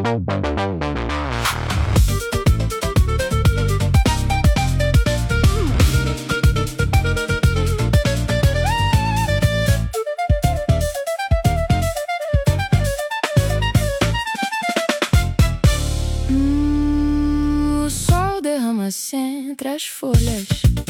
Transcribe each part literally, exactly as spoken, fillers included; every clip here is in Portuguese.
Hum, o sol derrama-se entre as folhas.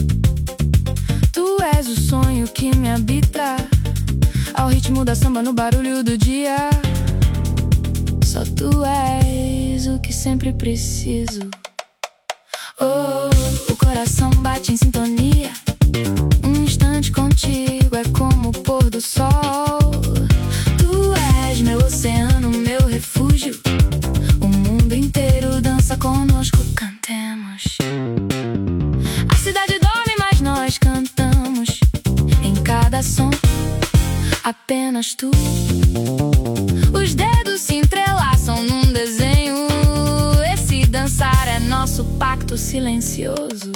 Tu és o sonho que me habita, ao ritmo da samba, no barulho do dia. Só tu és o que sempre preciso. Oh, o coração bate em sintonia. Um instante contigo é como o pôr do sol. Tu és meu oceano, meu refúgio. O mundo inteiro dança conosco, cantemos. A cidade dorme, mas nós cantamos. Em cada som, apenas tu. Os dedos se entrelaçam num desenho. Esse dançar é nosso pacto silencioso.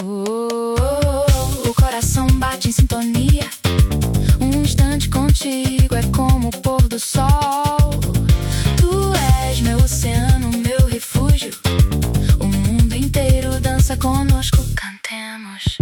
O coração bate em sintonia. Um instante contigo é como o pôr do sol. Tu és meu oceano, meu refúgio. O mundo inteiro dança conosco, cantemos.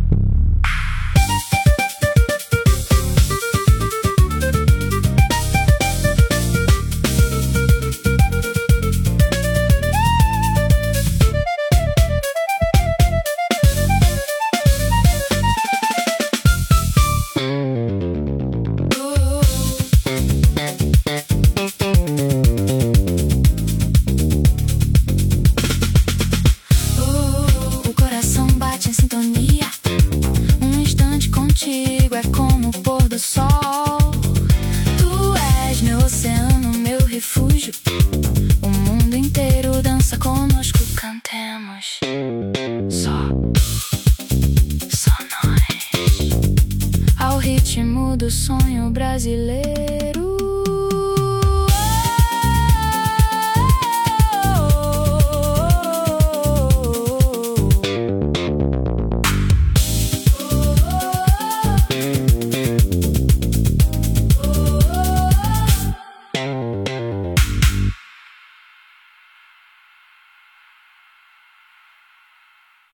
É como o pôr do sol. Tu és meu oceano, meu refúgio. O mundo inteiro dança conosco, cantemos. Só, só nós, ao ritmo do sonho brasileiro.